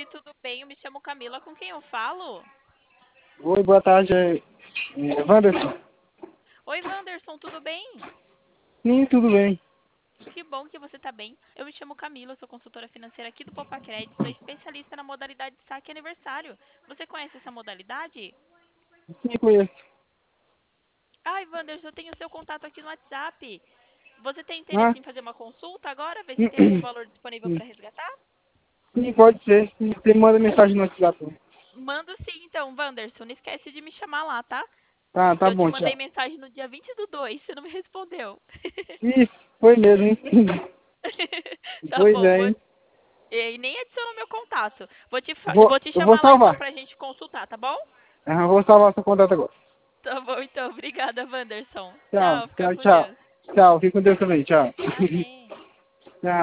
tarde, tudo bem? Eu me chamo Camila, com quem eu falo? Oi, boa tarde, Wanderson. Oi, Wanderson, tudo bem? Sim, tudo bem. Que bom que você está bem. Eu me chamo Camila, sou consultora financeira aqui do Poupa Crédito, sou especialista na modalidade de saque aniversário. Você conhece essa modalidade? Sim, conheço. Ai, Wanderson, eu tenho o seu contato aqui no WhatsApp. Você tem Ah, interesse em fazer uma consulta agora? Ver se tem algum valor disponível para resgatar? sim, pode ser. Você manda mensagem no WhatsApp. Mando sim, então, Wanderson. Não esquece de me chamar lá, tá? Tá Que eu te bom, mandei tchau. mensagem no dia 20/2, você não me respondeu. Isso, foi mesmo, hein? Tá Pois bom, é, hein? e nem adiciono meu contato. Vou, Vou te eu vou chamar lá então salvar. pra gente consultar, tá bom? Vou salvar seu contato agora. Tá bom, então. Obrigada, Wanderson. Tchau, Tchau, fica tchau, com tchau. Deus. Tchau, fique com Deus também, tchau. Amém.